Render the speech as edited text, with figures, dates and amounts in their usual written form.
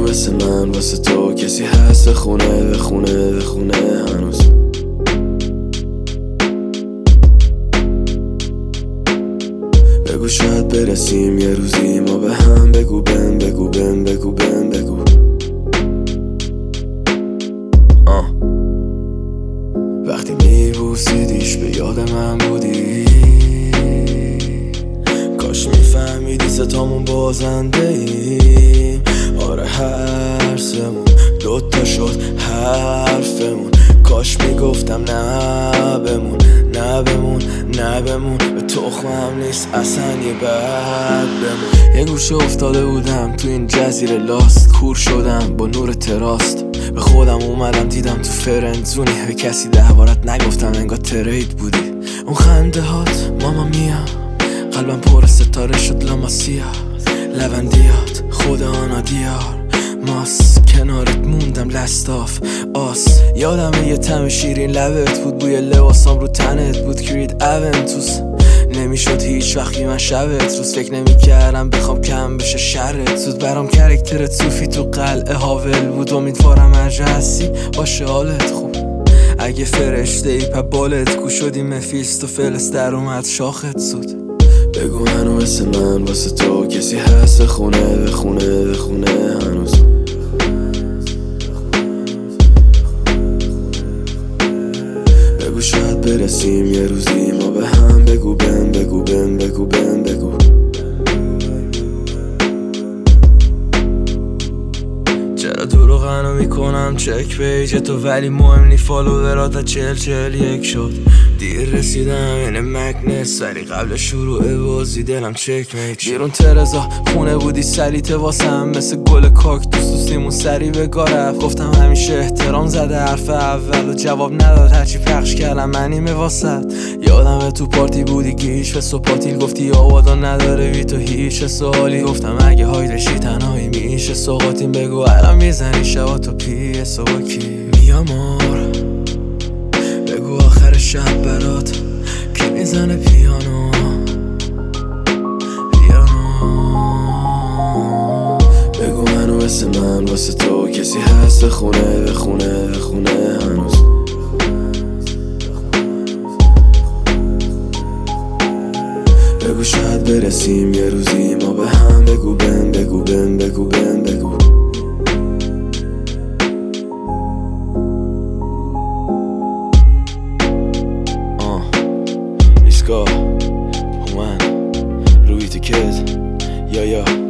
مثل من واسه تو کسی هست خونه هنوز. بگو شاید برسیم یه روزی ما به هم، بگو بگو وقتی میبوسیدیش به یاد من بودی، کاش میفهمیدی ستامون بازنده ایم. آره هر سمون دوتا شد حرفمون، کاش میگفتم نه بمون به تخمم نیست اصلا یه بد بمون. یه گوشه افتاده بودم تو این جزیره لاست، کور شدم با نور تراست، به خودم اومدم دیدم تو فرندزونی، به کسی دهوارت نگفتم انگار ترید بودی. اون خنده هات ماما میا، قلبم پر ستاره شد لاماسیا، لوندیات خود آنا دیار ماس، کنارت موندم لستاف آس. یادم یه طعم شیرین لبت بود، بوی لباسام رو تنت بود، کرید اونتوس نمیشد هیچ وقتی من شبت روز فکر نمیکردم بخوام کم بشه شرت. زود برام کرکترت صوفی تو قلعه هاول بود، امیدوارم هرجا هستی باشه حالت خوب. اگه فرشته ای پا بالت کو شدی مفیست و فلس در اومد شاخت زود. بگو منو مثل من واسه تو کسی هست خونه هنوز. بگو شاید برسیم یه روزی ما به هم، بگو بگو چرا دروغنو میکنم چک پیج تو، ولی مهم نی فالوورات 40 شد. دیر رسیدم این مکنس، ولی قبل شروع بازی دلم چک میت. بیرون ترزا خونه بودی سلیته واسم، مثل گل کاکتوس تو سیمون سری به گارف. گفتم همیشه احترام زده حرف اول و جواب نداد، هرچی پخش کردم منیمه واسط. یادمه تو پارتی بودی گیش و سپاتیل، گفتی آوادا نداره بی تو هیچ سوالی. گفتم اگه هایدشی تنهایی میشه سوقاتیم، بگو الان میزنی شبا تو پیس و با کی میامور. بگو آخر شب برات کی میزنه پیانو بگو منو مثل من واسه تو کسی هست خونه هنوز. بگو شاید برسیم یه روزی ما به هم، بگو بگو ایسکا هومن روی تکت یا